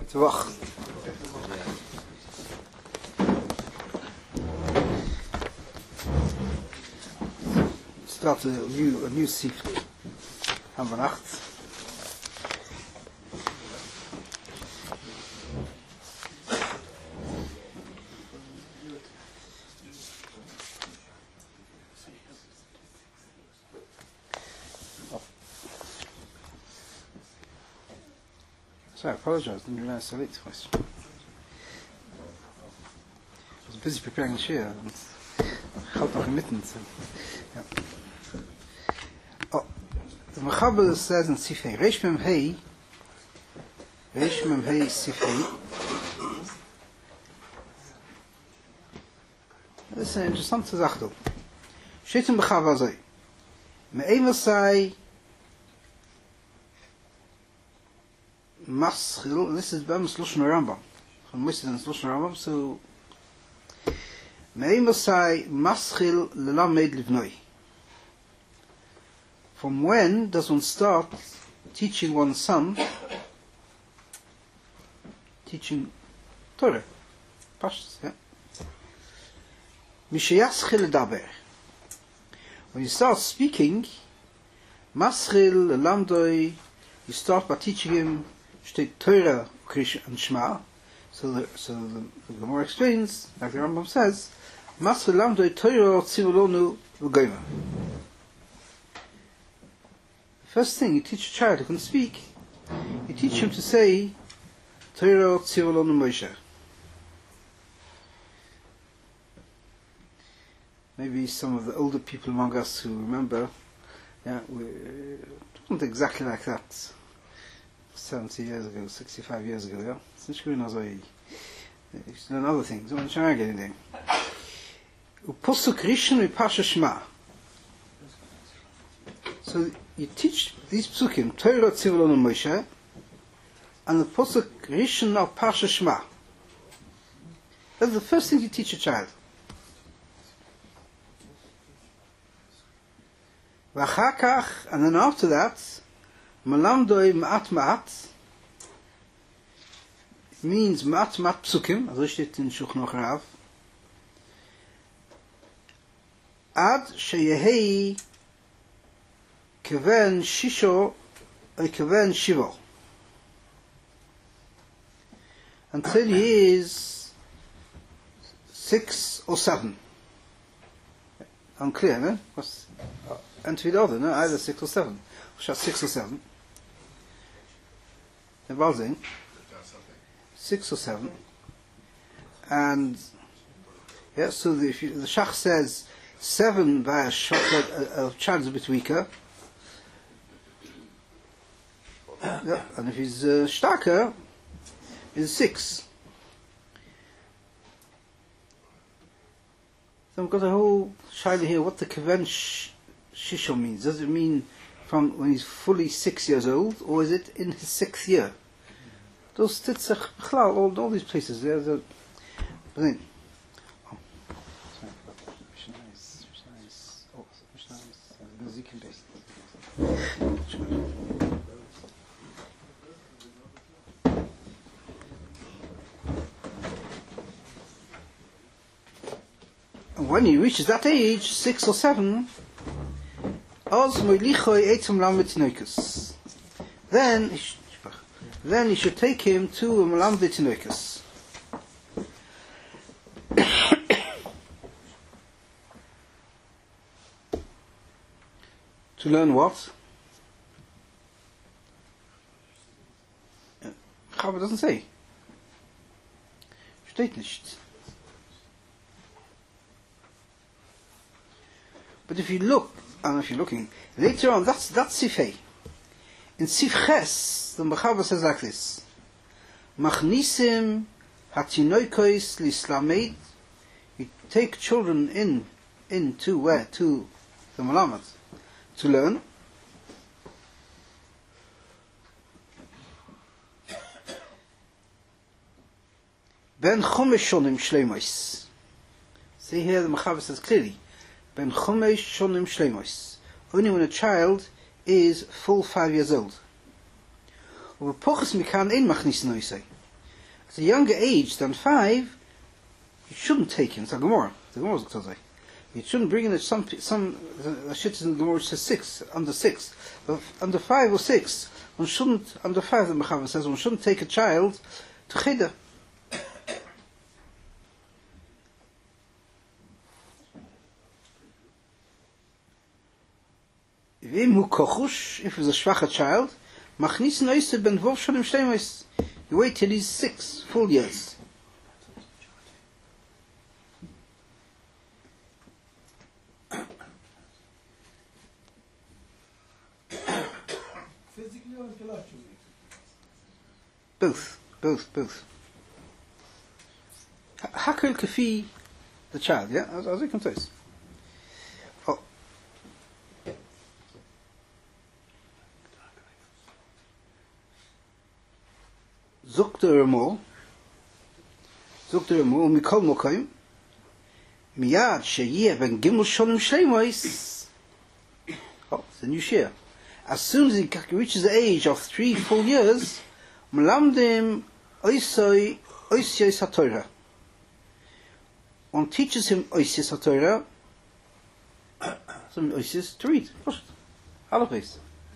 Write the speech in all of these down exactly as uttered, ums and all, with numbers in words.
To wacht. Start a new, a new sifri. Gaan we nacht. So I apologize, didn't realize I was late twice. I was busy preparing the share and helped noch mitten. So, yeah. Oh, the Mechaber says in Sifrei, Reish Mem Hei, Reish Mem Hei Sifrei. Das ist eine interessante Sache. Steht im Mechaber so, Me'emer sei Maschil, this is Bam Slushon Rambam. From Muslim Slushon Rambam, so Me'emer sei Maschil Lelamed Livnoi. From when does one start teaching one's son, teaching Torah? Pashtus, yeah. Mishayaschil Daber. When you start speaking, Maschil Lelamdoi, you start by teaching him State Torah, Krish, and Shema. So the, so the, the Gemara explains, like the Rambam says, Maschil Lelamdoi Torah Tzivulonu V'Goyma. First thing you teach a child who can speak, you teach him to say Torah Tzivulonu Moshe. Maybe some of the older people among us who remember, yeah, we, it wasn't exactly like that seventy years ago, sixty-five years ago, yeah? Since we know you used to learn other things, I want to try again anything. Upasuk Rishon V'Pasha Shema. So you teach these psukim, Torah Tzivulonu Moshe, and the Pasuk Rishon of Pasha Shema. That's the first thing you teach a child. V'achakach, and then after that, Malamdoi Ma'at Ma'at, it means Ma'at Ma'at Psukim, as it steht in Shulchan Aruch Rav, Ad Sheyehei Keven Shisho or Keven Shivo, until he is six or seven. Unclear, no? What's, uh, and to the other, no? Either six or seven. Just six or seven. The Balzing. Six or seven. And, yeah, so the, if you, the Shach says seven by a shot, a, a child is a bit weaker. Yeah, and if he's uh, starker, he's six. So we've got a whole shaila here, what the Keven Shisho means. Does it mean from when he's fully six years old, or is it in his sixth year? Those titzach, all, all these places, there's a... But then... Oh, sorry, Mishnah is... Oh, Mishnah is... Musikin based. When he reaches that age, six or seven, then then he should take him to a Malam Vitinoikus. To learn what? Chava doesn't say. Steht nicht. But if you look, I don't know if you're looking, later on, that's that's Sifei. In Sif Ches, the Mechaber says like this: Machnisim hatinoikois lislameid. You take children in, into where? To the Malamat, to learn. Ben chomeshonim shleimos. See here, the Mechaber says clearly. Ben chomesh shonim shleimos. Only when a child is full five years old. Over pochus mikan ein machnis noisei. It's a younger age than five, you shouldn't take him. It's a Gemara. The Gemara is say. You shouldn't bring in some some uh, shit in the Gemara says six, under six. But under five or six, one shouldn't, under five the Mechaber says, one shouldn't take a child to Chida. If he's a schwacher child, machnis noise ben vov sholim shleimos. You wait till he's six full years. Physically or intellectually? Both, both, both. Hakel kafi the child, yeah, as as you can taste. Oh. Zogt der Ramol, zogt der Ramol, mikol mokaim, miyad sheyeh ben gimel shonim shleimos. Oh, it's a new share. As soon as he reaches the age of three full years, Melamdim oisoi oisios haTorah. One teaches him oisios haTorah, some oisios to read. Halachis.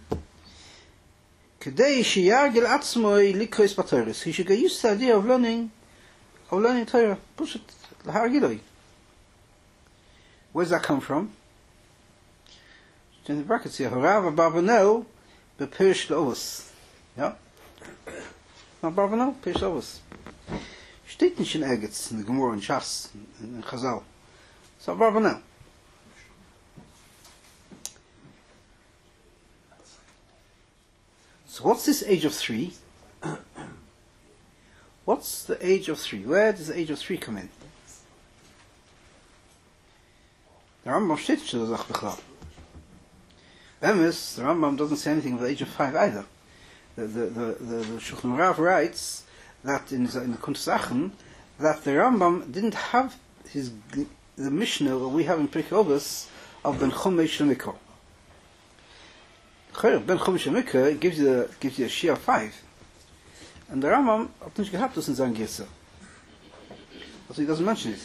Kedei sheyargel atzmoi likros b'Torah. He should get used to the idea of learning, of learning Torah. Push it, lahargiloi. Where's that come from? In the brackets here, Horav Barbanel, bepirish le'ovus. Yeah? Not Barbanel, pirish le'ovus. Steht nicht in Ergetz, in the Gemara, in Shas, in Chazal. So Barbanel. So what's this age of three? What's the age of three? Where does the age of three come in? The Rambam steht nicht so Sach Bechlal. Emes, the Rambam doesn't say anything of the age of five either. The the the, the, the Shulchan Rav writes that in the, in the Kuntres Achen that the Rambam didn't have his the Mishnah that we have in Pirkei Avos of Ben Chomesh Lemikro. Ben Chomesh Lemikro gives you the, gives you a Shia five, and the Rambam hat nicht gehabt das in seinem Gesa. Also he doesn't mention it.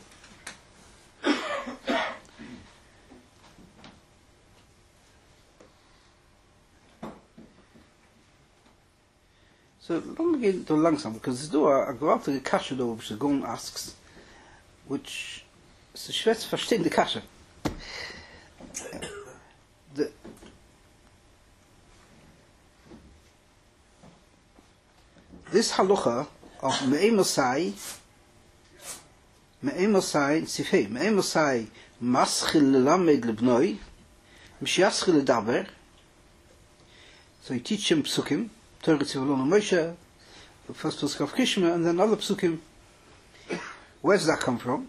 So let me get to langsam, because there's a gewaltige Kasche da, which the Gon asks, which is schwer zu verstehen, die Kasche. The, this halacha of Me'ei Mosai, Me'ei Mosai, Sifei, Me'ei Mosai, Maschil Lamed Lebnoi, Mishiaschil Ledaber, so you teach him psukim, Torah Tzivulon Moshe, the first Pesach of Kishma, and then other psukim. Where does that come from?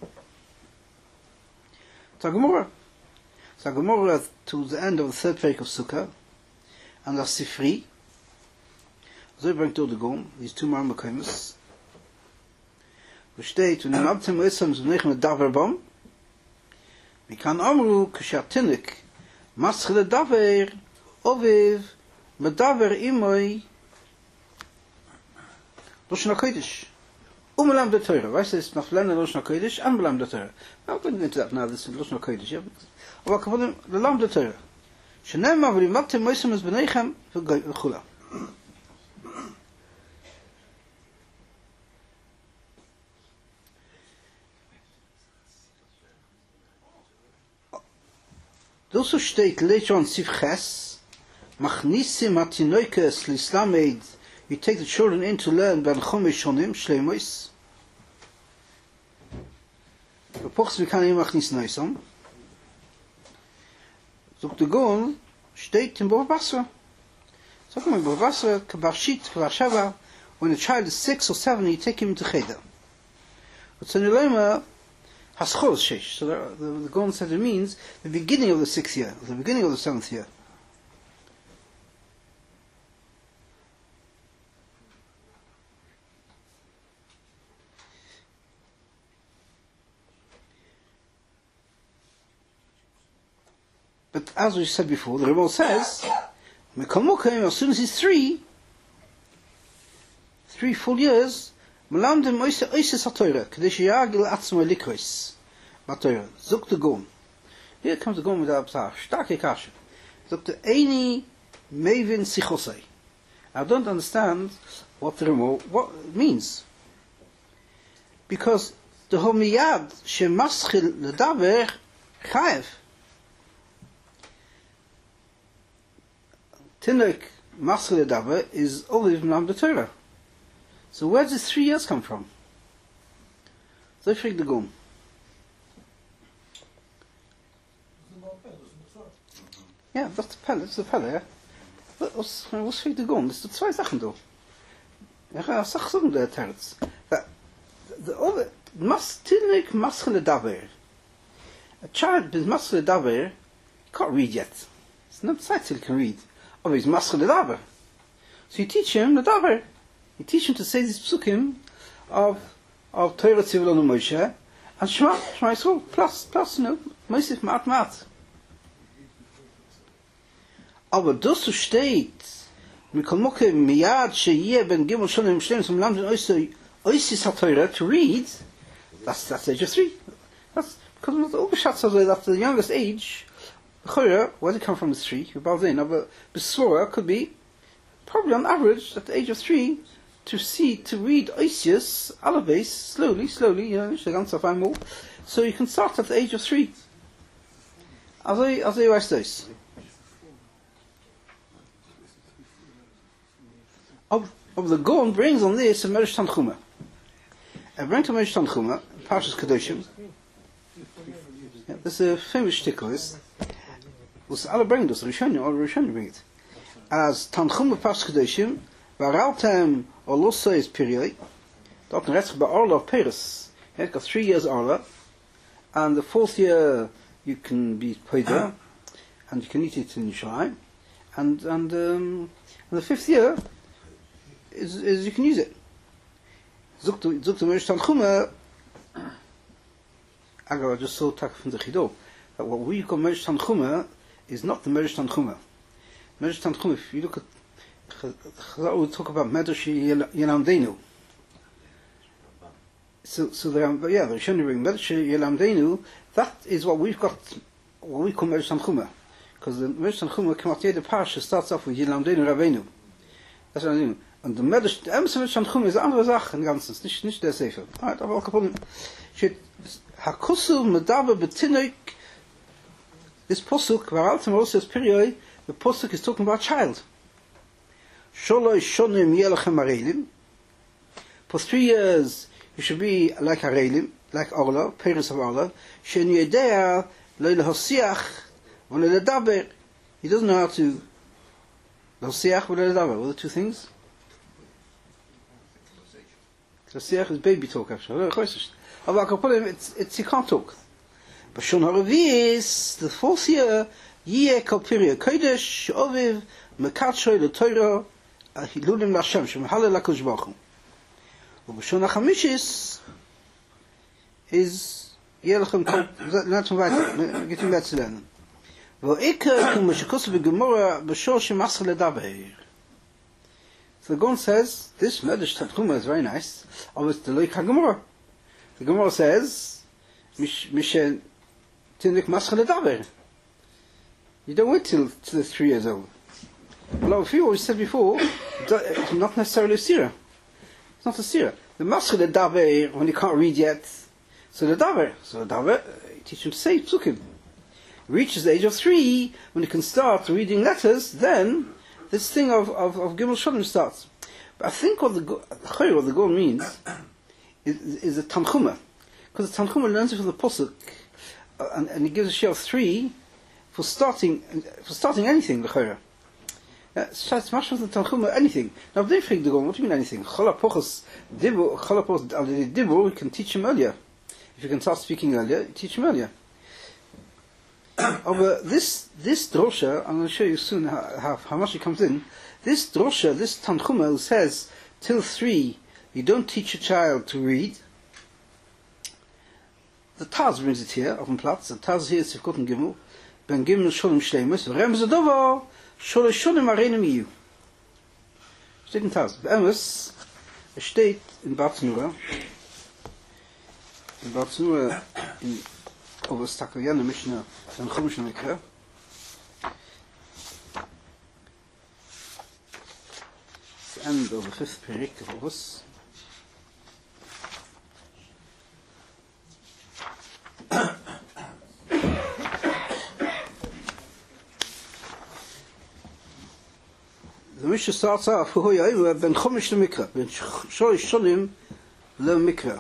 It's a Gemara. It's a Gemara to the end of the third week of Sukkah, and the Sifri. So bring to the Gom, these two Marmakaimus. Which state, when Nabtim Esam Zunech Davar Bom, we can Amru Kshartinik, Maschile Davar, Oviv, Medavar Imoi, Loshen HaKodesh. Umelam de Torah. Weißt du, es ist noch lernen Loshen HaKodesh and Melam de Torah. I'm going into that now, this is Loshen HaKodesh. Yeah? Aber kaponim, Melam de Torah. Shenem ma v'li mabtem moisem es b'neichem v'chula. Also steht later on Sif Ches, Machnisim hatinoikes l'Islamed. You take the children in to learn Ben Chomesh Shonim, Shleimos. Verpochs wir kann ihm machnis neusam. Sogt der Gon, steht in Bava Basra. Sogt man in Bava Basra, Kabarshit, Kabarshava, when a child is six or seven, you take him to Cheder. But so Nilema has Chol Shesh. So the, the, the Gon said it means the beginning of the sixth year, the beginning of the seventh year. But as we said before, the Rebbe says, as soon as he's three, three full years, Melamdim oise oise satoira, kadesh yagil atzma likris. Matoira, zuk the gon. Here comes the gon with the absar, starke kasha. Zuk the eini mevin sichosei. I don't understand what the what it means. Because the homiyad shemaschil ledaber chayev. Tinok maschil ledaber is always from the Torah. So where does this three years come from? So I the gum. Ja, dat is de pelle, dat is de pelle, ja. Was was fliegt de gum? Das sind zwei Sachen da. Ja, ich sag so der Terz. The other must tinnik maschile daver. A child with maschile daver can't read yet. It's not sight till he can read. Oh, he's maschile daver. So you teach him the daver. You teach him to say this psukim of of Torah Tzivul and Moshe and Shema, Shema Yisrael, plus, plus, you know, Mosif Ma'at Ma'at. Aber das so steht, Mikol Moke Miyad Sheyeh Ben Gimel Shonim Shleim Som Lamdin Oisei Oisis HaTorah to read, that's, that's age of three. That's because the Ugeshatz says that the youngest age, the Chorah, where does it come from is three, but the Besora could be, probably on average, at the age of three, to see, to read Oisius, Alaves, slowly, slowly, you know, so you can start at the age of three. As I, as I weiß das. Of, of the Gon brings on this a Medrash Tanchuma. I bring to Medrash Tanchuma, Parshas Kedoshim. Yeah, this is a famous shtickle. This was alle bring this, Rishonim, or Rishonim bring it. As Tanchuma Parshas Kedoshim, Varaltem Olosa is period. Dort ein Retzach bei Orla of Peres. It's got three years Orla. And the fourth year you can be Poida. And you can eat it in Yerushalayim. And, and, um, and the fifth year is, is you can use it. Zuk the Medrash Tanchuma, I just saw tak from the Chido, that what we call Medrash Tanchuma is not the Medrash Tanchuma. Medrash Tanchuma, if you look at, we talk about Medrash Yelamdenu. So, so there are, yeah, the Rishonim bring Medrash Yelamdenu, that is what we've got, what we call Medrash Tanchuma. Because the Medrash Tanchuma, Kemat the Parsha, starts off with Yelamdenu Rabbeinu. That's what I mean. And the Medrash, the Medrash Tanchuma is eine andere Sache im Ganzen, nicht, nicht der Sefer. Alright, aber auch kaputt. Steht, Hakusu Medaber Betinoik, this Posuk, Varaltem also says period, the Posuk is talking about child. Sholoi Shonim Yelachem Arelim. For three years, you should be like Arelim, like Orla, parents of Orla. Shen Yedea, Lo Lehosiach, V'lo Ledaber. He doesn't know how to Lehosiach, V'lo Ledaber. What are the two things? Lehosiach is baby talk, actually. It's, it's, he can't talk. But Shon HaRavi'is, the fourth year, Yeh Kol Pirya Kodesh, Oviv, Mekatshoy LeTorah, Hilulim Lashem, Shemhalel HaKadosh Baruch Hu. ובשון החמישיס is יהיה לכם נתנו weiter, getting back to lernen. ועיקר כמו שכוסף בגמורה בשור שמסר לדבר. So the Gon says, this Medrash Tanchuma is very nice, but it's the Loik HaGemora. The Gemara says, Mish Tinnik Mascha Ledaber. You don't wait till, till three years old. Well, if you always said before, it's not necessarily a Sirah. It's not a Sirah. The Mascha Ledaber, when you can't read yet, so the Daber, so the Daber, you teach him to say Psukim. Reaches the age of three, when he can start reading letters, then this thing of, of, of Gimel Shonim starts. But I think what the what the Gon means is, is a Tanchuma. Because the Tanchuma learns it from the Posuk, uh, and, and he gives a share of three for starting for starting anything, the Chayra. It's much of the Tanchuma, anything. Now, if they think the Gon, what do you mean anything? Cholapochos Dibur, Cholapochos Dibur, we can teach him earlier. If you can start speaking earlier, teach him earlier. Over this this drosha, I'm going to show you soon how, how, how much it comes in. This drosha, this Tanchuma, who says till three you don't teach a child to read. The Taz brings it here, auf dem Platz. The Taz here is Sivkot and Gimel. Ben Gimel Sholem Shleimus. Remz Adovo Sholem Sholem Arenim Yiyu. Steht in Taz. Be'emes, Es steht in Batznura, in Batznura, in over Stakayana Mishnah, and Chumash Mikra. It's the end of the fifth perik of us. The Mishnah starts off, "Hu hoya ben Chumash Mikra, ben Shorish Shonim le Mikra."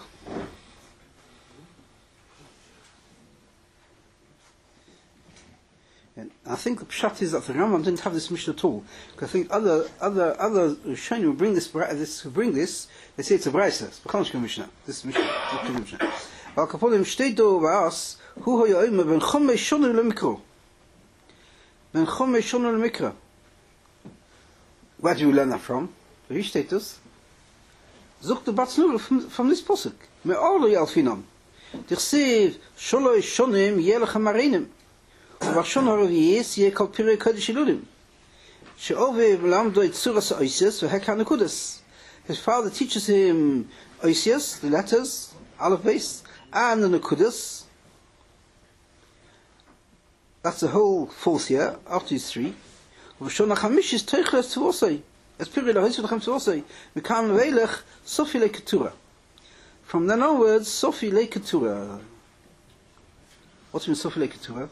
And I think the pshat is that the Rambam didn't have this Mishnah at all. Because I think other other other Rishonim who bring this this who bring this, they say it's a brayso. It's a Bechal Mishnah. This Mishnah, this Mishnah. But Kapolim steht da was, "Hu hoya ben Chumash Shonim le Mikra." Ben Chumash Shonim le Mikra. Where do you learn that from? Wie steht das? Sucht der Batznur from this posuk. Me orlo yalfinam. Dich sev sholoy shonim yelach marinim. Vashon haravies ye kol pirei kodesh iludim. She'ove v'lamdo et suras oisias v'hekha nekudas. His father teaches him oisias, the letters, aleph base, and the nekudas. That's the whole fourth year, after these three. V'shon hachamish is teichles tzvosei. Es pirei lahois v'chem tzvosei. V'kam veilech sofi leketura. From then onwards, sofi leketura. What's mean sofi leketura?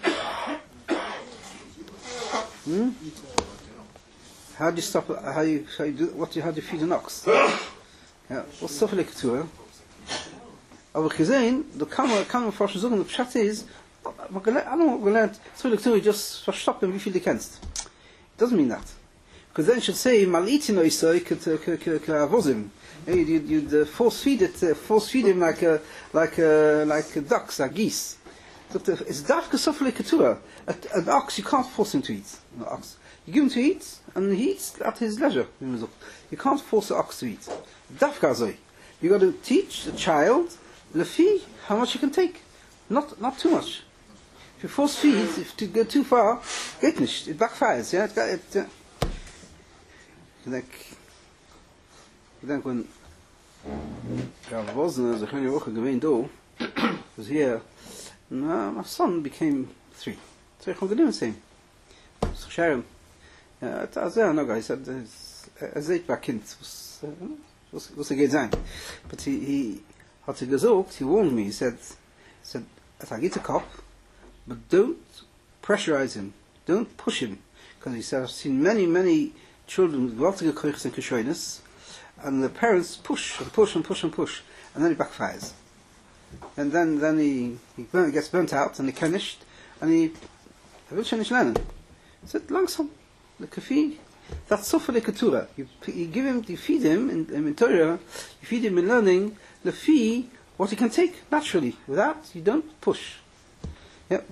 Hmm? How do you stop? How you, how you do? What do you, how do you feed an ox? Yeah, what's sofi leketura? Aber gesehen, da kann man kann man forschen sagen, der Pshat ist, man gelernt, gelernt, sofi leketura just verstoppen, wie viel du kennst. It doesn't mean that. Because then it should say, Maliti no isoi k'avozim. You'd, you'd, you'd uh, force feed it, uh, force feed him like a, like a, like a ducks, like geese. So it's dafka sofi leketura. An ox, you can't force him to eat. An ox. You give him to eat, and he eats at his leisure. You can't force the ox to eat. Dafka zoi. You got to teach the child, lefi, how much he can take. Not, not too much. If you force feed, if to go too far, geht nicht. It backfires. Yeah, it, it, uh, I think, I think when Rav Wozner, the Choni Rocha Gewein Do, was here, no, my son became three. So ich habe genommen sehen. So Sharon, ja, da sehr noch, he said, er sieht bei Kind, was, was, was er geht sein. But he, he had to gesagt, he warned me, he said, he said, I get a cop, but don't pressurize him, don't push him, because he said, I've seen many, many children with gewaltige koiches and kishreines, and the parents push and push and push and push, and then it backfires. And then, then he, he burn, gets burnt out, and he kenished, and he, he will change lernen. He said, langsam, the kafi, that's sofa lekatura. You, you give him, you feed him in, in Torah, you feed him in learning, the fee, what he can take naturally. Without, you don't push. Yep.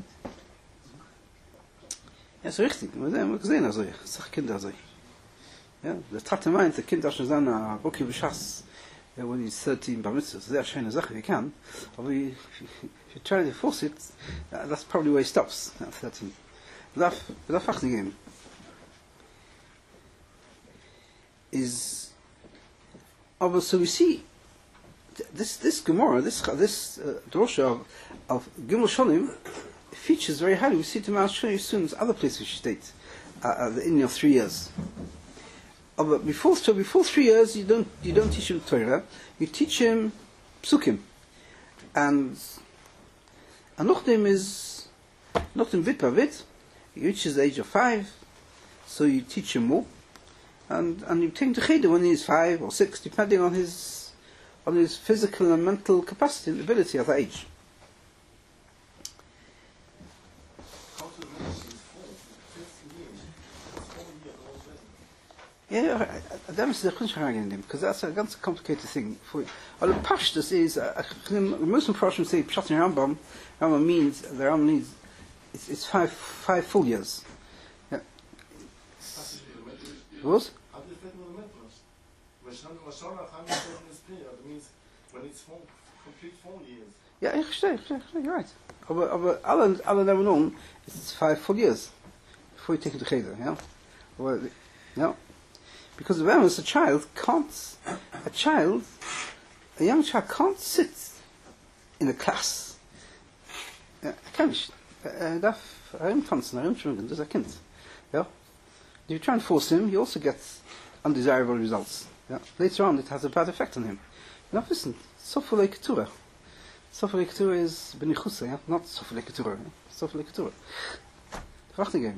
Ja, so richtig. Wir haben gesehen, also, ich sag Kinder, also. Ja, der Tate meint, der Kind, das schon sein, a Roki B'Shas, when he's thirteen, Bar Mitzvah, sehr schöne Sache, wie kann, aber if you try to force it, that's probably where he stops, at thirteen. Das darf auch nicht gehen. Is, aber so we see, this, this Gemara, this, this uh, drosha of, of Gimel Shonim, features very highly. We see it in Mount Shoni soon as other places which state uh, uh, in your three years. Uh, but before so before three years you don't you don't teach him Torah, you teach him psukim. And and Nochdem is Nochdem Vit Pavit, he reaches the age of five, so you teach him more. And and you take him to Cheder when he's five or six, depending on his on his physical and mental capacity and ability at that age. Yeah, that is the question because that's a ganz complicated thing. For well, Pashtus is most important say Pshat in Rambam. Rambam means the Rambam needs it's, it's five five full years. Yeah. What? Means when it's four, complete four years. Yeah, ich verstehe, ich verstehe, you're right. Aber aber alle alle never known it's five full years before you take it to Cheder, yeah. Well, yeah. Because of Emes, a child can't, a child, a young child can't sit in a class. Ja, kann nicht. Er darf herumtanzen, herumschwingen, das ist ein Kind. Ja? If you try and force him, he also gets undesirable results. Yeah? Later on, it has a bad effect on him. Now listen, Sofale Keturah. Sofale Keturah is Benichusa, yeah? Not Sofale Keturah. Yeah? Sofale Keturah. Prachtig.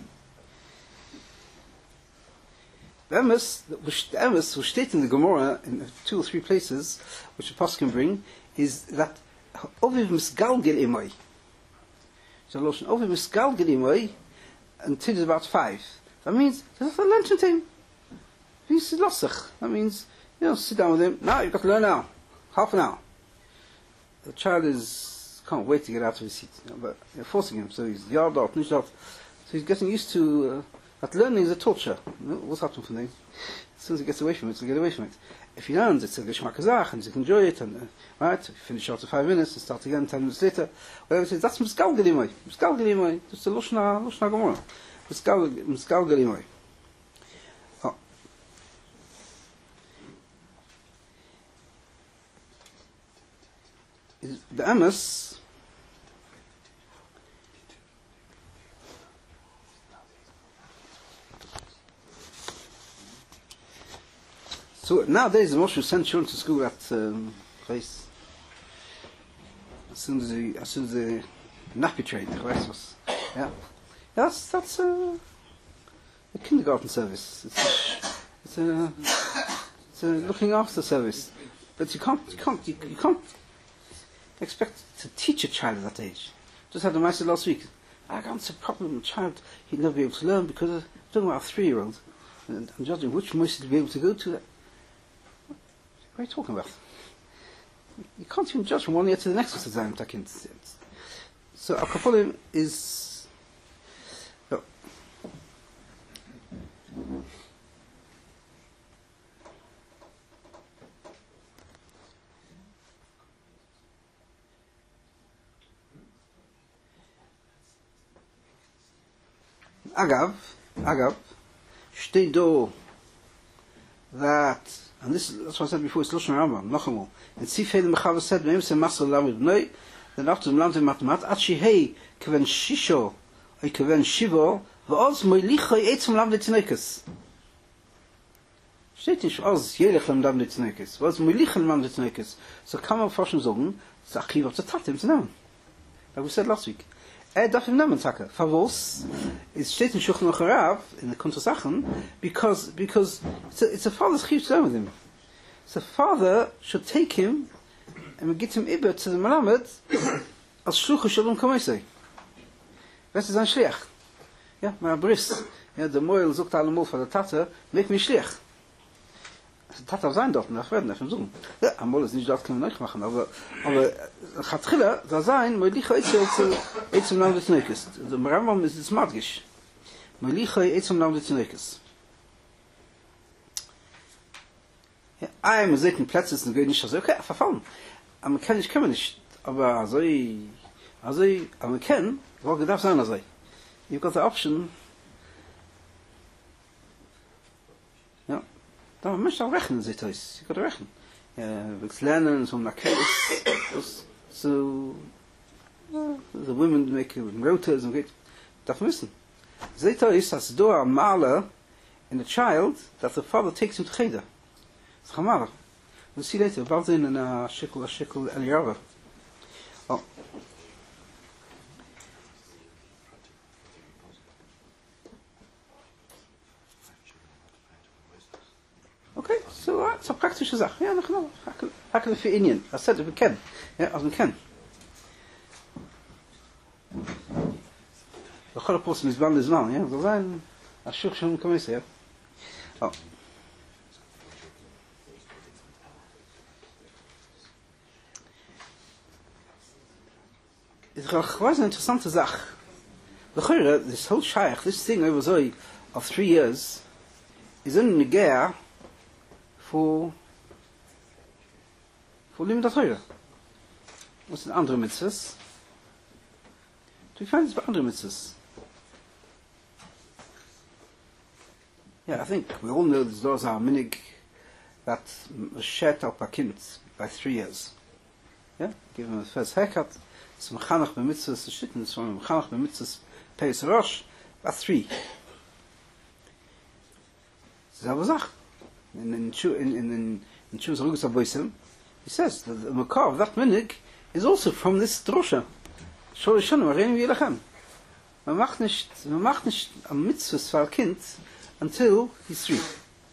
The emes, the emes, which stated in the Gemara in two or three places, which the Pasuk can bring, is that Oviv Misgalgel Imoi. So Loshen Oviv Misgalgel Imoi until he's about five. That means there's a luncheon time. He's losach. That means, you know, sit down with him. Now you've got to learn now. Half an hour. The child is can't wait to get out of his seat, you know, but you're forcing him. So he's yard out, nicht out. So he's getting used to uh, that learning is a torture. You know, what's happening from there? As soon as he gets away from it, he'll get away from it. If he learns, it's a geschmack azach, and he can enjoy it, and uh, right, finish after five minutes and start again ten minutes later. Whatever it is, that's misgalgel imoi. Misgalgel imoi. Just a lushna lushna gemara. Misgalgel imoi. Oh. The emes. So nowadays, the Moshe send children to school at um, place as soon as the as soon as the nappy train, yeah, that's that's a, a kindergarten service. It's, it's a it's a looking after service, but you can't you can't you, you can't expect to teach a child at that age. Just had a message last week. I got a problem. Child, he'd never be able to learn because I'm talking about a three-year-old, and I'm judging which moshe to be able to go to. That. What are you talking about? You can't even judge from one year to the next exam. So our kapolim is oh. Agav, Agav, stay do that. And this, that's what I said before, it's Lashon Rambam, Nachamol. And Sifei the Mechaber said, Meim se Masal Lamed Bnei, then after the Lamte Matmat, At Shehei, Keven Shisho, or Keven Shivo, V'oz Moilichoi Eitzum Lamde Tneikes. Steht nicht, Oz Jelech Lamde Tneikes, V'oz Moilichen Lamde Tneikes. So kann man forschen sagen, das Archiv auf der Tat, ihm zu nehmen. Like we said last week. Er darf ihm nehmen, Taka. Favos, it steht in Shulchan Aruch Harav, in the Kuntrasachen, because, because it's a, it's a father's chiv to learn with him. So the father should take him and get him iber to the Malamed as Shluch Shalom Kameisei. Das ist ein Shliach. Ja, mein Bris. Ja, der Moel sucht allemal für der Tate, make me Shliach. Der Tate sein dort, nach werden, nach dem Sohn. Ja, einmal ist nicht dort, können wir nicht machen, aber, aber, Chatchila, da sein, Moilicha Eitzum Lam des Neukes. Der Rambam ist das Madgish. Moilicha Eitzum Lam des Neukes. Ja, einmal selten Plätze ist, dann geht nicht so, okay, verfallen. Aber man kann nicht, kann man nicht. Aber also, also, aber man kann, wo gedarf sein, also. You've got the option. Ja. Da man möchte auch rechnen, sieht das. You've got to rechnen. Ja, willst lernen, so nach Case, so, the women make rotas and get, darf wissen. Seht ihr, ist das do a Maler in a child that the father takes him to Cheder. It's a Maler. We'll see later, bald in a shekel, a shekel, Eliyahu. Oh. Okay, so that's a praktische Sache. Ja, noch noch. Hakel für Indien. I said, we can. Ja, also we can. The whole person is bound as well, yeah? So sein, Ashuk Shalom Kameisei, yeah? Oh. It's quite an interessante Sache. This whole shaykh, this thing over Zoe of three years, is only negea for for Limud HaTorah. What's the andere mitzvahs? Do we find this by andere mitzvahs? Yeah, I think we all know that those are minig that shet al pakimt by three years. Yeah, give him the first haircut. It's mechanach b'mitzvahs shitten. It's from mechanach b'mitzvahs peis rosh. By three. Selbe Sach. In in in in in Chuvas Rugus Aboisim, he says that the makar of that minig is also from this drosha. Shol Yishanu Areinu Yilachem. Man macht nicht, man macht nicht am Mitzvahs für ein Kind until he's three.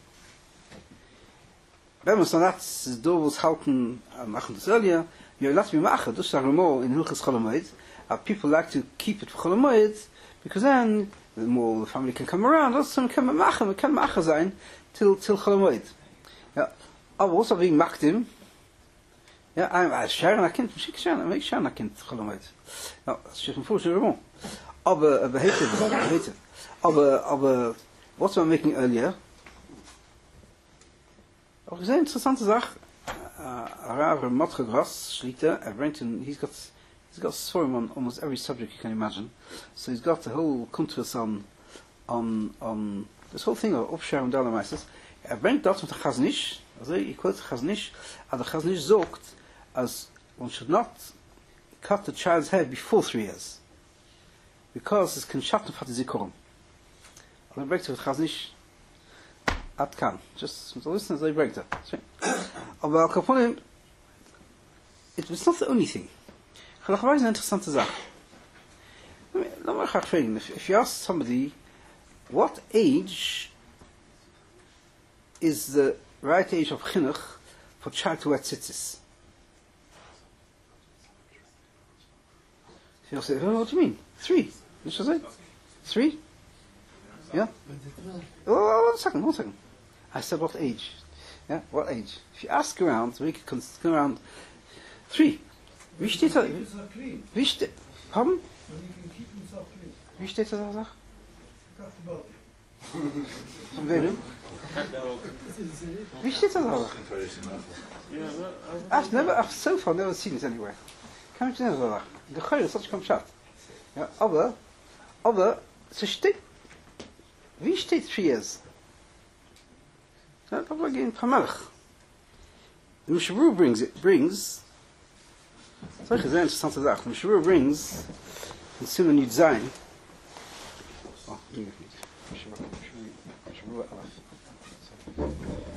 Wenn wir es dann das Dovos halten, machen das earlier, you let me machen, das sagen wir more in Hilchas Chol Hamoed, people like to keep it for Chol Hamoed, because then the more the family can come around, also can machen, we can machen sein, till, till Chol Hamoed. Ja, aber was habe ich gemacht ihm? Ja, als Sharon ein Kind, ich Sharon, ich Sharon ein Kind, Chol Hamoed. Ja, das ist ein Fuß, Ramon. Aber, aber, heet het, heet het. Aber, aber, what we were making earlier, er is een interessante zaak. Rav Matge Gras, Shlita, er brengt een, he's got, he's got a story on almost every subject you can imagine. So he's got the whole contrast on, on, on, this whole thing of Opshar and Dalamaises. Er brengt dat met de Chaznish, also he quotes Chaznish, and the Chaznish zogt, as one should not cut the child's hair before three years. Because it's conshatnef hat zikorum. I'll break to Chaznish at kan. Just the listeners, they break that. Aber Kaponim, it was not the only thing. Chalachvar is an interessante Sache. Let me ask you, if you ask somebody, what age is the right age of chinuch for a child to wear tzitzis? You'll say, oh, what do you mean? Three. What should I say? Three? Yeah? Oh, one second, one second. I said what age? Yeah, what age? If you ask around, we can go around. Three. Wie steht da? Wie steht? Pardon? Wie steht da da? Von wem? Wie steht da da? I've never, I've so far never seen it anywhere. Kann ich nicht sagen. Der Chayr ist solch kein Schat. Ja, aber, aber, es steht, wie steht three years? Ja, aber gehen Pamalch. The Mishabru brings it, brings, das ist eine sehr interessante Sache. The Mishabru brings, in Siman Yud Zayin, oh, hier nicht. Mishabru, Mishabru, Mishabru,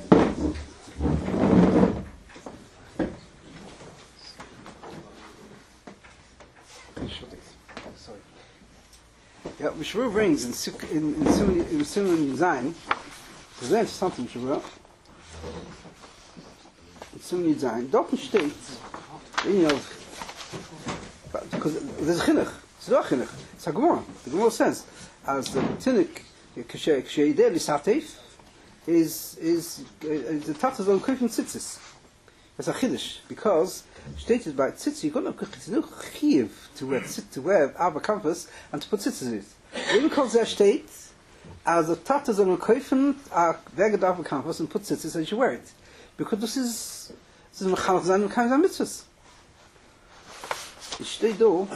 Sorry. Yeah, Mishabru brings in in in Siman in Siman Zayin. It's very interesting, Mishabru. In Siman Zayin, dort steht, you know, because there's a chinuch. It's not a chinuch. It's a Gemara. The Gemara says, as the tinik k'sheyideh l'satef is is the tatas on kofim tzitzis. It's a chiddush because stated by tzitz, you got no chiv to wear tzitz, to wear Abba Campus and to put tzitzis in it. Even calls there state as the tatas on kofim are veged Abba Campus and put tzitzis and you wear it because this is this is mechanach zayin kind of mitzvahs. It steht do.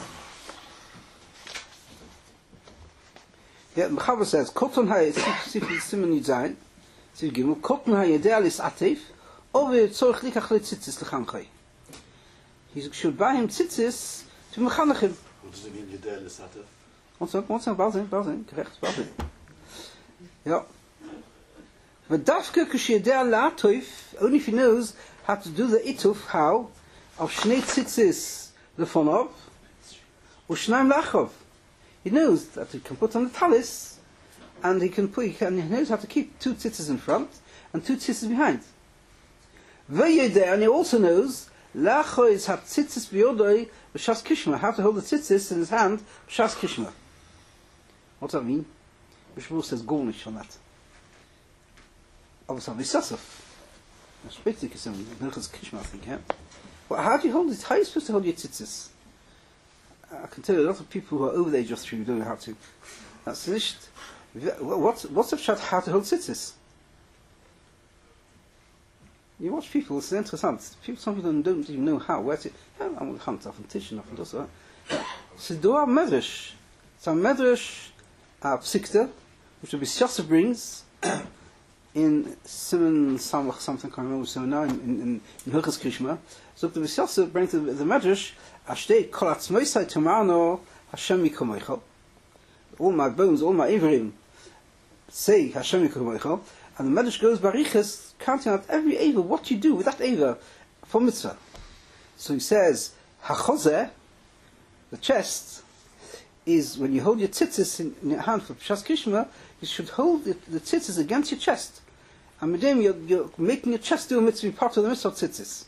Yeah, Mechaber says, Koton hay siman Yud Zayin, Siv Gimel, Koton hay yedeh lis atef, over tzorich likach le tzitzis lechanchai. He should buy him tzitzis to mechanach him. What does it mean, yedeh lis atef? One second, one second, bald in, bald in, correct, bald in. Yeah. But dafke kush yedeh la atoif, only if he knows how to do the ituf, how, of shnei tzitzis lefonov, or shnaim lachov. He knows that he can put on the talis, and he can put, he, can, he knows how to keep two tzitzis in front and two tzitzis behind. V'yedeh, and he also knows lachois hat tzitzis biyodoi b'shas kishma, how to hold the tzitzis in his hand b'shas kishma. What does that mean? Bishmur says gornish on that. Obviously, Visasov. That's basically some Hilchas Kishma, I think, yeah? Well, how do you hold it? How are you supposed to hold your tzitzis? I can tell you a lot of people who are over the age of three who don't know how to. That's nicht. What's what's the shot how to hold tzitzis? You watch people, it's interesting. People, some people don't even know how. Where to? I'm going to hunt off and teach enough and do so. So do our medrash. So medrash, our psikta, which will be Shasa brings in Simon Samach something, I can't remember, Simon nine, in, in, in Hilchas Krishma, so the Vysyasa brings the, the Medrash, Ashtei kol atzmoisai tomano Hashem yikomoicho. All my bones, all my Ivrim say Hashem yikomoicho, and the Medrash goes Barichas, counting out every Eva, what you do with that Eva for mitzvah. So he says, Hachozeh, the chest, is when you hold your tzitzis in, in your hand for Pshas Krishma, you should hold the, the tzitzis against your chest. And with them, you're, you're making your chest do a mitzvah, part of the mitzvah of tzitzis.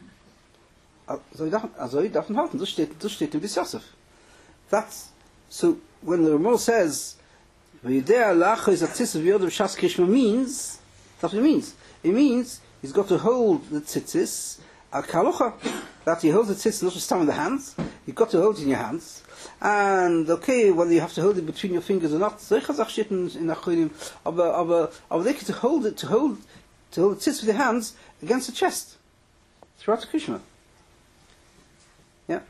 Also, you darf halten, das steht, das steht in Bis That's, so, when the Ramah says, V'yidea lacha is a tzitzis v'yod of Pshas Krishma means, that's what it means. It means, he's got to hold the tzitzis, al kalocha, that he holds the tzitzis not just stand in the hands, you've got to hold it in your hands. And okay, whether you have to hold it between your fingers or not, so in Achonim, aber they to hold it, to hold, to hold the tzitz with your hands against the chest throughout the Krishma. Yeah.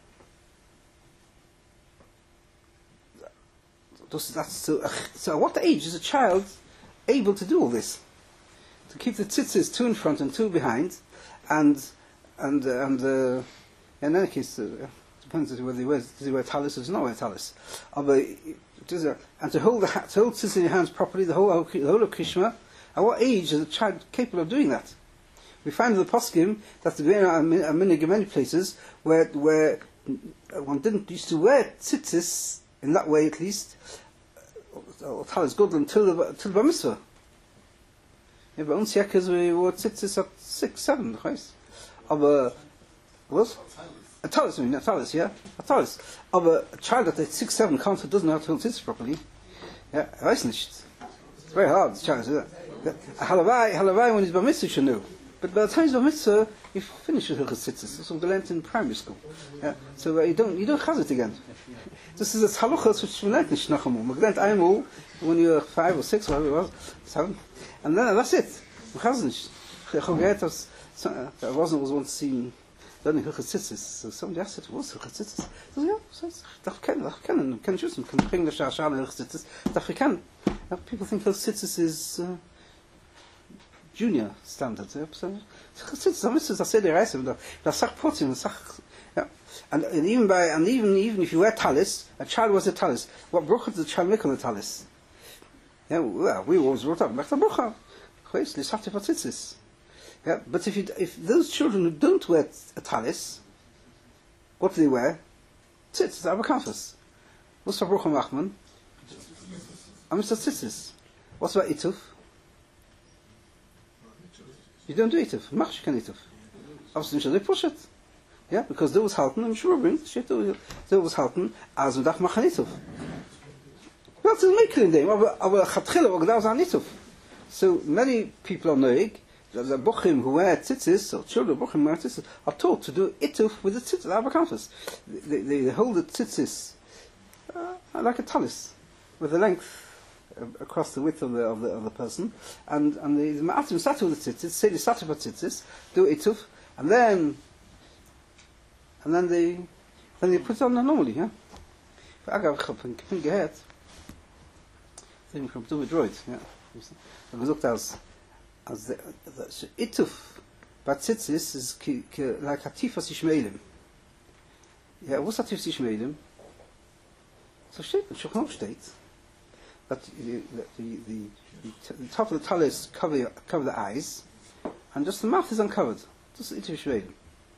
That's, that's so, uh, so at what age is a child able to do all this? To keep the tzitzis two in front and two behind, and and uh, and uh, in any case. Uh, Depends on whether he wears, does he wear talis or does he not wear talis. And to hold the to hold tzitzis in your hands properly, the whole, the whole of Krishma, at what age is a child capable of doing that? We find in the Poskim that there are many, many places where where one didn't used to wear tzitzis in that way at least, or talis good until the until the bar mitzvah. Yeah, but uns Yekkes we wore tzitzis at six, seven, right? Aber was? A talis, I mean, a talis, yeah? A talis. Of a child that at six, seven counts who doesn't know how to hold tzitzis properly. Yeah, I weiß nicht. It's very hard, the child. Yeah. Halavai, halavai when he's bar mitzvah should know. But by the time he's bar mitzvah, he finishes hilchos tzitzis. That's what we learned in primary school. Yeah? So uh, you don't, you don't have it again. This is a haluchas which we learned nicht noch einmal. We learned einmal when you're five or six, whatever it was, seven. And then that's it. We have it nicht. Ich habe gehört, dass I wasn't was once seen learning hilchos tzitzis. So somebody asked it, what's hilchos tzitzis? So yeah, so darf kennen, darf kennen, kann choose, kann bringen der Schale hilchos tzitzis. Darf ich kennen. People think hilchos tzitzis is uh, junior standard. Yeah? So hilchos tzitzis, das ist das sehr der Reise. Das sagt Potzim, das sagt, yeah. And, and even by, and even even if you wear talis, a child wears a talis. What bracha does the child make on the talis? Yeah, well, we always brought up, make the bracha. Chayes, l'safte patzitzis. Yeah, but if you, if those children who don't wear a talis, what do they wear? Tzitzis, abakanfas. What's for Brucham Achman? Amister tzitzis. What's about ituf? You don't do ituf. Mach can ituf. Obviously, they push it. Yeah, because there was halten, I'm sure bring shit. There was halten, as we dach machen ituf. That's a making name. Aber aber chatchila, aber that was an ituf. So many people are knowing. The bochim who wear tzitzis, or children of bochim who wear tzitzis, are taught to do ituf with the tzitzis, abakanfas. They, they, they hold the tzitzis uh, like a talis, with the length uh, across the width of the of the, of the person, and and the ma'atim satu with the tzitzis, say the satu tzitzis, do ituf, and then and then they then they put it on normally, yeah. Agav chapin kipin gehet. Thing from David Droid, yeah. I was looked as. As the, the so ituf batzitzis is ki, ki, like hatifas ishmeilim. Yeah, what's hatifas ishmeilim? So steht, Shulchan Aruch steht that the the, the, the, the top of the talis cover cover the eyes, and just the mouth is uncovered. Just ituf ishmeilim.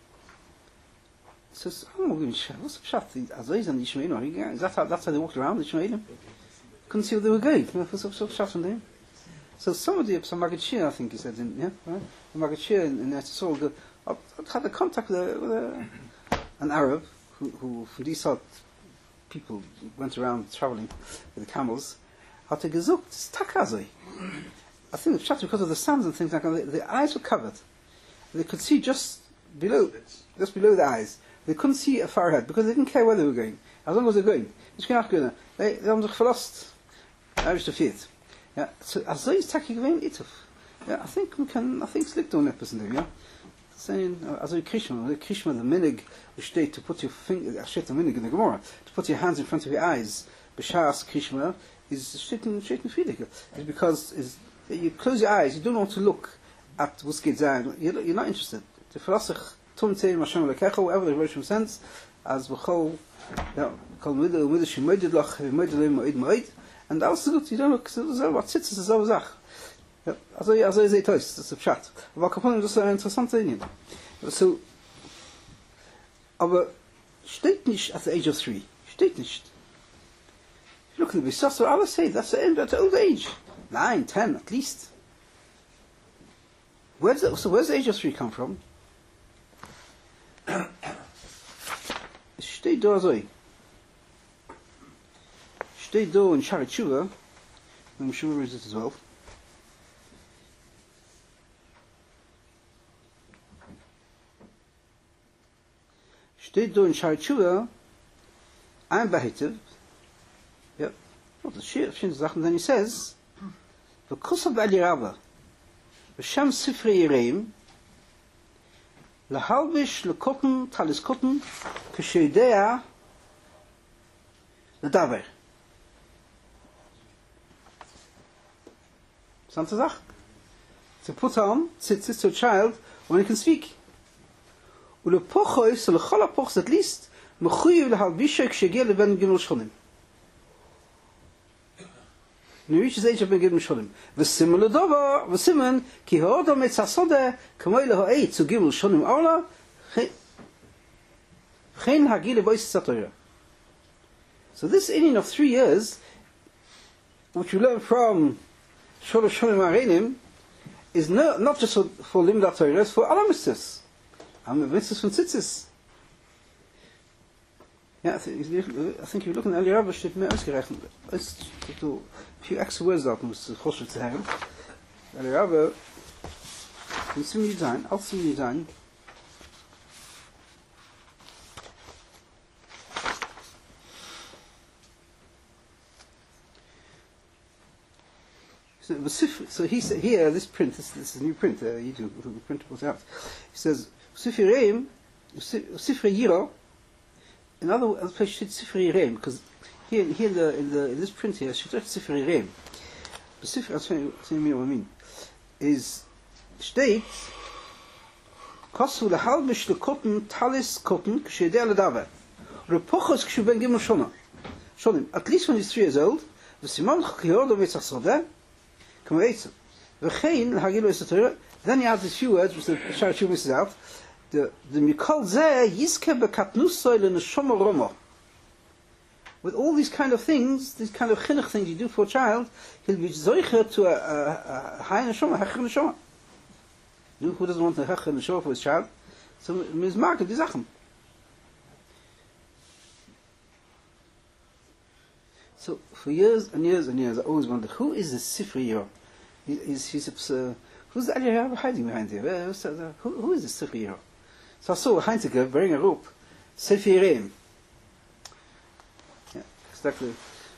So oh, what's the pshat? The Azois and the Ishmeilim. Is that how that's how they walked around the Ishmeilim? Couldn't see what they were going. What's the pshat from them? So somebody, some Magachir, I think he said, in, yeah, right? The Magachir in, in Eretz Yisrael had a contact with, a, with a, an Arab who, who, from these sort people went around traveling with the camels. Had to gezukt, it's takazoi. I think the pshat because of the sands and things like that, the, the eyes were covered. They could see just below, just below the eyes. They couldn't see a far ahead because they didn't care where they were going. As long as they were going, they they haben sich verlost. Irish to feet. Yeah, so as though he's taking away ituf. Yeah, I think we can. I think it's like doing that person there. Yeah, saying as though Krishma, the Krishma, the minig, the state to put your finger, actually the minig in the Gemara, to put your hands in front of your eyes. B'shas Krishma is shaitan shaitan fidik. It's because is You close your eyes, you don't want to look at what's geht sein, you're, you're not interested. The philosopher, Tum Teim Hashem Lekecho, whatever the Rosh sense, as B'chol, Kol Midah, Midah Shemoidid Lach, Moidid Leim Moid Moid, and also look, you don't look, so what sits is selbe Sach. Also, also ist es das ist Pshat. Aber Kaponim, das ist eine interessante Linie. So, aber steht nicht at the age of three. Steht nicht. If you look at the Bisas, I always say that's the end at the old age. Nine, ten, at least. Where's the, so where's the age of three come from? Steht da so. Steht da in Shari Tshuva, and I'm sure reads it as well. Steht da in Shari Tshuva, ein Behitiv, ja, well, the Shir, Shir Sachen, then he says, V'kusab B'ali Rabba, V'shem Sifrei Yireim, L'halbish L'kotten, Talis Kotten, K'sheidea, L'daver. Sante Sach? To put on, tzitzis to a child, when he can speak. ולפוחויס, ולכל הפוחס, at least, מחויב להלבישו כשהגיע לבן גימל שכונים. When he reaches the age of Ben Gimel Shonim. וסימן לדובר, וסימן, כי ההודו מצסודה, כמו אלו העץ, zu גימל שונים אורלה, וכן הגיל לבויס סתוירה. So this inning of three years, which we learn from Sholosh Shonim Arenim, is no, not just for, for Limdat Torah, it's for Alamistis. I'm a mitzvah from tzitzis. Yeah, I think, I think if you look in Eli Rabba, steht mehr ausgerechnet. Es gibt so a few extra words da, um es zu Choshev zu haben. Eli Rabba, kann ziemlich sein, auch ziemlich sein. So he said here, this print, this, this is a new print, uh, YouTube, who the print was out. He says, Sifrei Reim, Sifrei Yiro. In other words, place should Sifrei Reim, because here, here in the in the in this print here, should Sifrei Reim. The Sifrei, I'll tell you what I mean, is steht Kosu lehalbish lekotten talis kotten k'shedei ledaver. Repochos k'shu ben gimel shona. Shonim, at least when he's three years old, v'simon ch'kiyodo mitzach sodeh, k'mo eitzim. V'chein l'hagilo esotorah. Then you have these few words, which the Shari Tshuva misses out. The the Mikol Zeh Yizke Bekatnusoy L'Neshama Romo. With all these kind of things, these kind of chinuch things you do for a child, he'll be zoicher to a, a, a high neshama, a hecher neshama. You know, who doesn't want a hecher neshama for his child? So mizmark die Sachen. So for years and years and years, I always wondered, who is the Sifrei Yiro? He, he's he's uh, who's the Eli Rabba hiding behind here? Uh, who, who is the Sifrei Yiro? So I saw Heinzeke wearing a rope, Sifrei Reim. Yeah, exactly.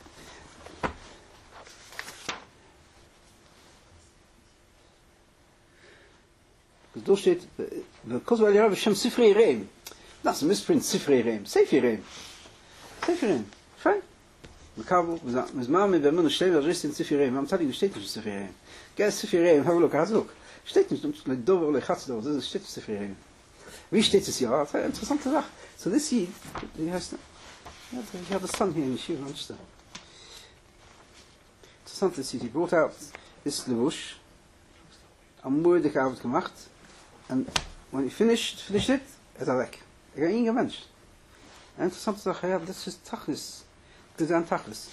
Because there steht, because Eli Rabba Shem Sifrei Reim. That's a misprint, Sifrei Reim. Sifrei Reim. Sifrei Reim. Fine. Makabel, Mizmami, Bemunu, Shlem, Adrist in Sifrei Reim. I'm telling you, steht nicht Sifrei Reim. Get Sifrei Reim, have a look, have a look. Steht nicht, like Dover, like Chatzdor, das ist steht Sifrei Reim. Wie steht es ja? Interessante Sache. So this Yid, he has, yeah, he had a son here in Yeshiva, Manchester. Interessant, this Yid, he brought out this Levush, am moeilijk avond gemacht, and when he finished, finished it, het er weg. Er ging een mens. En interessante Sache, ja, das ist Tachlis. Das ist ein Tachlis.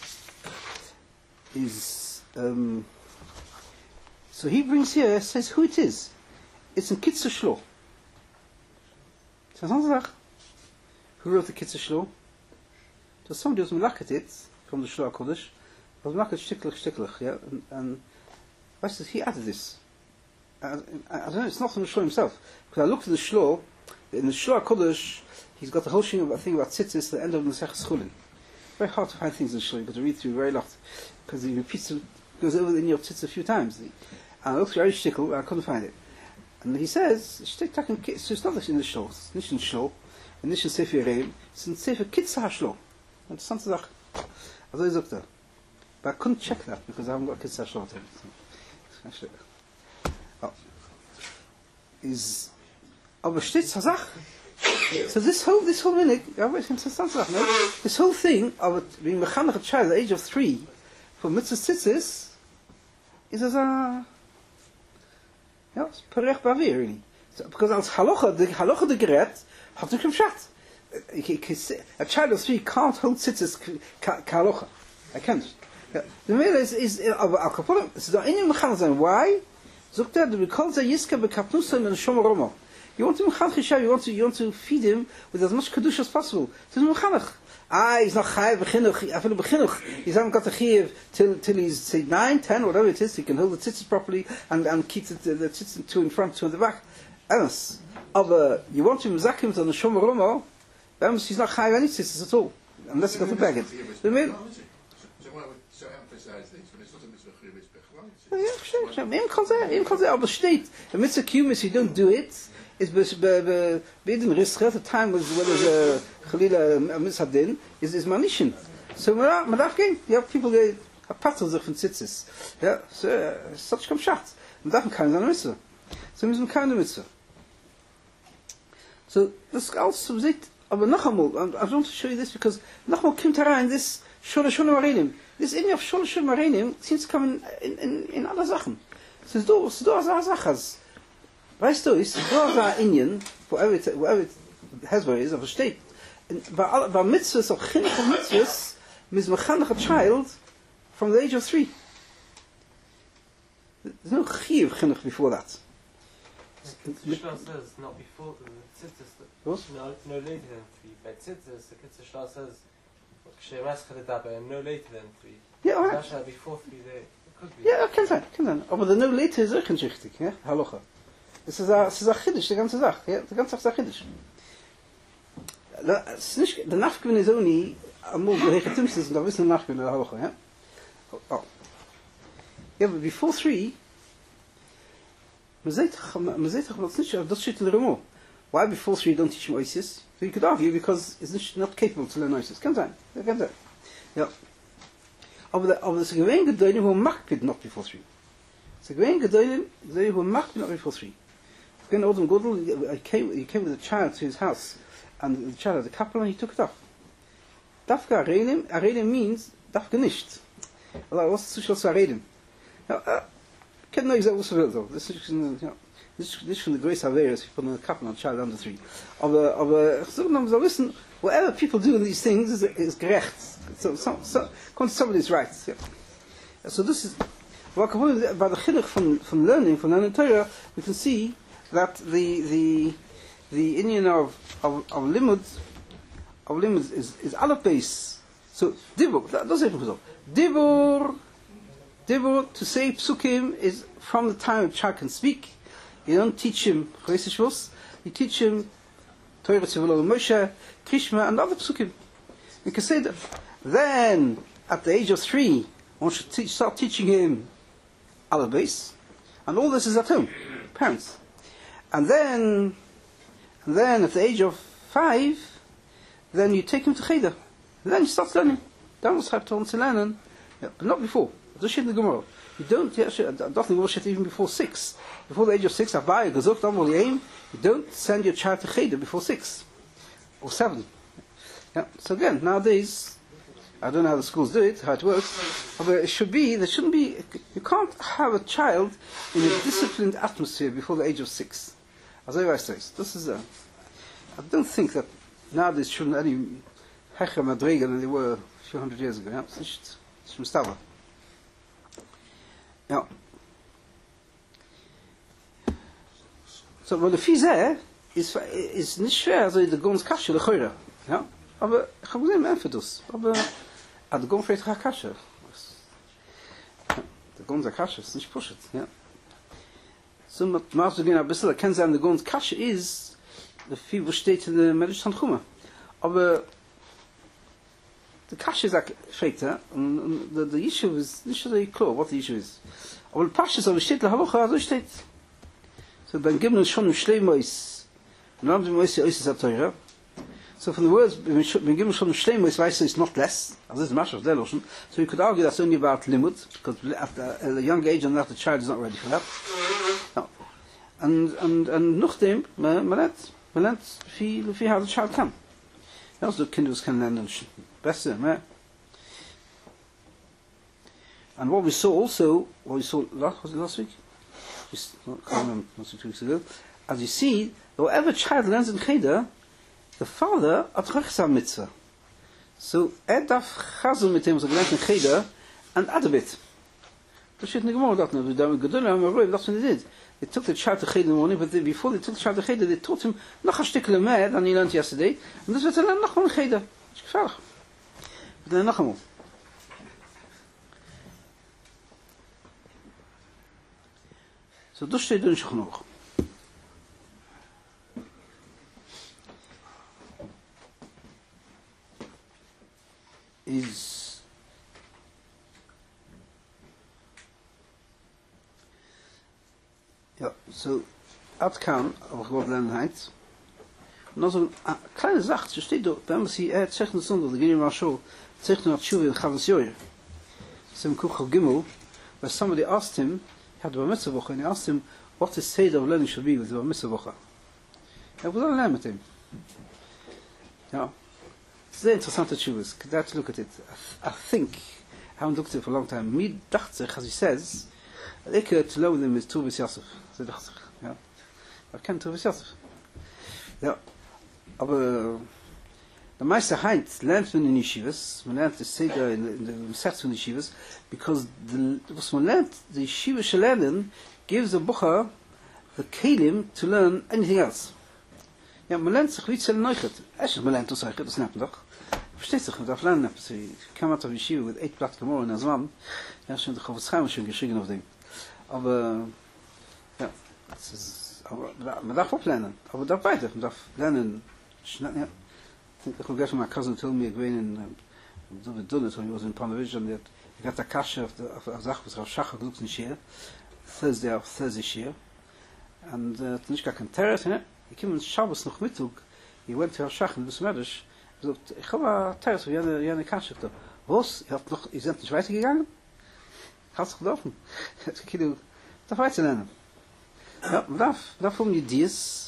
Is, um, so he brings here, says who it is. It's in Kitzur Shlo. So Sache. Who wrote the Kitzur Shlo? So somebody was melachet it from the Shlo HaKodesh. Was melachet shtiklich shtiklich, yeah, and, and weißt du, he added this. I, I, I don't know, it's not from the Shlo himself. Because I looked at the Shlo, in the Shlo HaKodesh, he's got the whole thing about, thing about tzitzis, the end of the Masech Schulin. Very hard to find things in the Shlo, you've got to read through very lot, because he repeats it, goes over in your tzitzis a few times. And I looked through every shtickle, I couldn't find it. And he says, shtik taken, so it's not in the Shlo, it's nicht in Shlo, and nicht in Sefer Reim, it's in Sefer Kitzur HaShlo. Interessante Sache. Also ich sagte, but I couldn't check that, because I haven't got Kitzur HaShlo. Oh. Is aber steht zur Sache. So this whole this whole minute, no? This whole thing of being mechanech a child at the age of three for mitzvah tzitzis is as a yeah, it's perech bavir really. So, because als halacha the halacha the geret hat sich gemshat. A child of three can't hold tzitzis halacha. I can't. Yeah. The matter is is of al kapol. So the any mechanech why? Zogt er the calls a yiska be kapnusa and shom romo. You want to mechanech, you want to you want to feed him with as much kedusha as possible. So mechanech. Ah, he's not chayav bechinuch. After bechinuch, he's haven't got to chayav till till he's say nine, ten, whatever it is. He can hold the tzitzis properly and and keep the, the, the tzitzis two in front, two in the back. Else, other you want to mezakim on the shomer romo. Else, he's not chayav any tzitzis at all unless he got the bag. The main. Yeah, sure, sure. Im konzer, im konzer, aber steht, the mitzvah kumis, you don't do it. Is be be be in risk the time was when there's a khalila mitzadin is is manishin. So man darf gehen. You have people get a pattern of tzitzis. Yeah, so such come shot. Man darf kein seine mitzvah. So müssen keine mitzvah. So das also sieht, aber noch einmal, I want to show you this because noch einmal kommt herein this shona shona marinim. This idea of shona shona marinim seems to come in in in, in other Sachen. So do so do other Sachas. Weißt du, ist da ein Indien, whatever it, whatever it has where it is, aber steht, bei, bei Mitzvahs, auch Chinuch von Mitzvahs, mis mechanech a child from the age of three. There's no Chiv Chinuch before that. The Shlosh says not before the Tzitzis. What? No, no later than three. By Tzitzis, the Kitzur Shlosh says, Kshemas Chadadaba, no later than three. Yeah, all right. Rasha before three, there could be. Yeah, kann sein, kann sein. Aber the no later is auch nicht richtig, ja? Halacha. Es ist ein Chiddush, die ganze Sache. Ja, die ganze Sache ist ein Chiddush. Es ist nicht, der Nachgewinn ist auch nie, amul geheche Timstis, und da wissen wir Nachgewinn, der Halacha, ja? Oh. Ja, aber before three, man sieht doch, man sieht doch, das nicht, das steht in der Remo. Why before three don't teach him Oasis? So you could argue, because it's not, not capable to learn Oasis. Kann sein, kann sein. Ja. Aber das gewähne Gedäude, wo macht it not before three. Es gewähne Gedäude, wo macht it not before three. Again, Odom Godel, he came, he came with a child to his house, and the child had a couple, and he took it off. Dafka Aredim, Aredim means, Dafka nicht. Also, was ist zu schloss Aredim? Ja, ich kann nur gesagt, was er will, so. Das ist ja, nicht von der Grace Averis, von der couple and child under three. Aber, aber, ich sage noch, so wissen, whatever people do in these things is, is gerecht. So, so, so, somebody's right. Yeah. So this is, by the chinuch from, from learning, from learning Torah, we can see that the the the Indian of of, of limud of limud is is aleph base. So dibur, that does it so. Dibur, dibur to say psukim is from the time a child can speak. You don't teach him chesed. You teach him Torah Tzivul Moshe, Krishma, and other psukim. You can say that. Then at the age of three, one should teach, start teaching him aleph base, and all this is at home, parents. And then, and then at the age of five, then you take him to Cheder. And then he starts learning. That was how to learn, yeah, but not before. This shit in the Gemara. You don't, yeah, I don't think shit even before six. Before the age of six, Abai, Gazok, Damal, Yaim, you don't send your child to Cheder before six. Or seven. Yeah. So again, nowadays, I don't know how the schools do it, how it works, but it should be, there shouldn't be, you can't have a child in a disciplined atmosphere before the age of six. As I always say, this is a, I don't think that nowadays shouldn't any hecher madrega than they were a few hundred years ago. Yeah? It's just, it's from Stava. Yeah. So, well, the Fizeh is, is nicht schwer, also the Gons Kasche, the Choyre. Ja? Aber ich habe gesehen, Emphasis. Aber at the Gon fragt ha Kasche. The Gon's a Kasche, ist nicht pushet. Ja? So, man muss so gehen ein bisschen erkennen sein, the Gon's Kasche is, the Fie, wo steht in der Medisch Tanchuma. Aber the Kasche ist like, fragt, ja? Und the, the issue is nicht so klar, what the issue is. Aber the Pasche ist, aber steht la Halacha, also steht. So, dann geben uns schon im Schleimois, und dann haben wir uns die Oises Teure. So from the words, we give some shlemus, weiß is not less, as is mash of the lotion. So you could argue that's only about limud, because at a young age and that the child is not ready for that. No. And and and nachdem, man lernt, man lernt viel, wie how the child kann. Also Kinders can lernen besser, ne? And what we saw also, what we saw last, was it last week? Just, I can't remember, was it two weeks ago? As you see, whatever child learns in Cheder, the father hat rechsam mitzvah. So, er darf chazel mit dem, so gelernt in Cheder, and add a bit. Das steht in the Gemara, that no, the Gedolah HaMaroim, that's what they did. They took the child to Cheder in the morning, but they, before they took the child to Cheder, they taught him noch a stikle mehr than he learned yesterday, and this was to learn noch mal in Cheder. Das ist gefährlich. But then noch einmal. So, das steht in Shulchan Aruch. Is ja, so at kan aber gewollenheid. Und so eine kleine Sache, so steht da, wenn man sie er sagt in Sonntag, da gehen wir mal so, sagt nach Shuv in Chavasyoyer. Some Kuchel Gimel, where somebody asked him, he had a mitzvah woche, and he asked him what his seder of learning should be with the mitzvah woche. Er was learn with him. Ja. It's very interessant to choose. Could have to look at it. I, I think, I haven't looked at it for a long time. Me dacht zich, as he says, Ikke to learn them is Tuvis Yosef. So dacht zich, ja. I ken Tuvis Yosef. Ja. Aber the meiste Heinz lernt man in Yeshivas, man lernt the Seder in the Mesech von Yeshivas, because the, was man lernt, the Yeshivische Lernen gives the Bucher the Kelim to learn anything else. Ja, man lernt sich wie zu neuchet. Erstens, man lernt das euch, das nennt man doch. Versteht sich, man darf lernen. Ich kam out of Yeshiva with eight Blatt Gemara in Azman. Ja, schon der Chofetz Chaim schon geschrieben auf dem. Aber, ja, das ist, aber man darf auch lernen. Aber man darf weiter, man darf lernen. Schnell, ja. I think the Chogesh, my cousin told me again in David Dunnett when he was in Panavision that he got a kasha of the Zach was Rav Shachar gesucht in Shir, Thursday of Thursday Shir, and uh, nicht gar kein Terrace in it. He came on Shabbos noch Mittag, he went to Rav Shachar in Besmedisch, he said, ich habe ein Terrace, wie eine kasha da. Was? Ihr habt noch, ihr seid nicht weitergegangen? Hast du gedaufen? Ich darf weiter lernen. Ja, man darf, man darf um die Dies.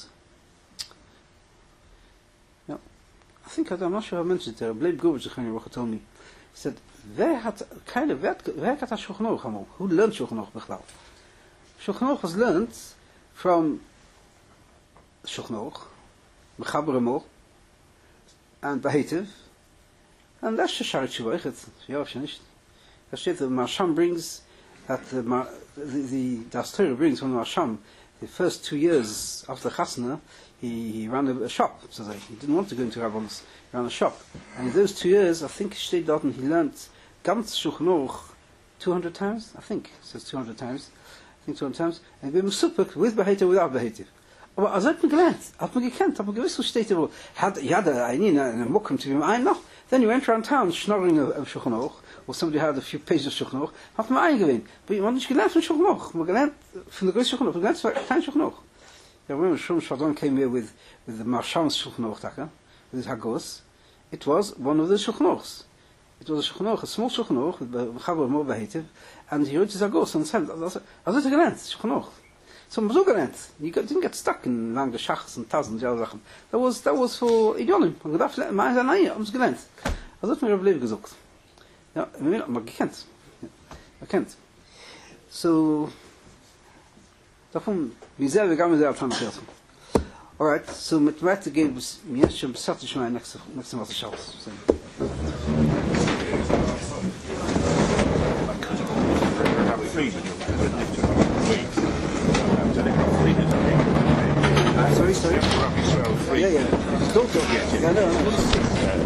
I think, I'm not sure I mentioned it, Bleib Gubitsch, the told me. He said, wer hat, keine, wer, wer hat das Shulchan Aruch amol? Who learned Shulchan Aruch bechlal? Shulchan Aruch was learned from Shulchan Aruch, Mechaber Amor, and Behetiv, and that's the Sharet Shuvah, ja, nicht. Da steht, the Marsham brings, that the, the, the, the Astorah brings from the Marsham, the first two years after Chasna, He, he ran a, a shop, so that he didn't want to go into Rabbanus, he ran a shop. And in those two years, I think Shtei Dalton, he learned ganz Shulchan Aruch two hundred times, I think, it says two hundred times, I think two hundred times, and he was super with Behetiv, without Behetiv. Aber also hat man gelernt, hat man gekannt, hat man gewiss, wo steht er, had, he had a, in a Mokum to him, ein noch, then he went around town schnorring of, of Shulchan Aruch, or somebody had a few pages of Shulchan Aruch, hat man eingewehen. Aber man hat nicht gelernt von Shulchan Aruch, man gelernt von der größten Shulchan Aruch, man gelernt von kleinen Shulchan Aruch. I remember Shlomo Shvardon came here with, with the Marsham's Shulchan Aruch Taka, with his Hagos. It was one of the Shulchan Aruchs. It was a Shulchan Aruch, a small Shulchan Aruch, with Mechaber Amor Behetiv, and he wrote his Hagos and said, also hat er gelernt, Shulchan Aruch. So man so gelernt. You got, didn't get stuck in lange Schachs and thousands of Sachen. That was, that was for Idionim. Man gedacht, man ist nein, haben es gelernt. Also hat mir Rav Levi gesucht. Ja, man gekannt. Man kennt. So, davon, wie sehr wir gaben sehr abschauen werden. Alright, so mit weiter gehen wir mir schon besatz schon ein nächste nächste Mal schauen. Sorry, sorry. Yeah, yeah. Don't talk yet. Yeah, no, no.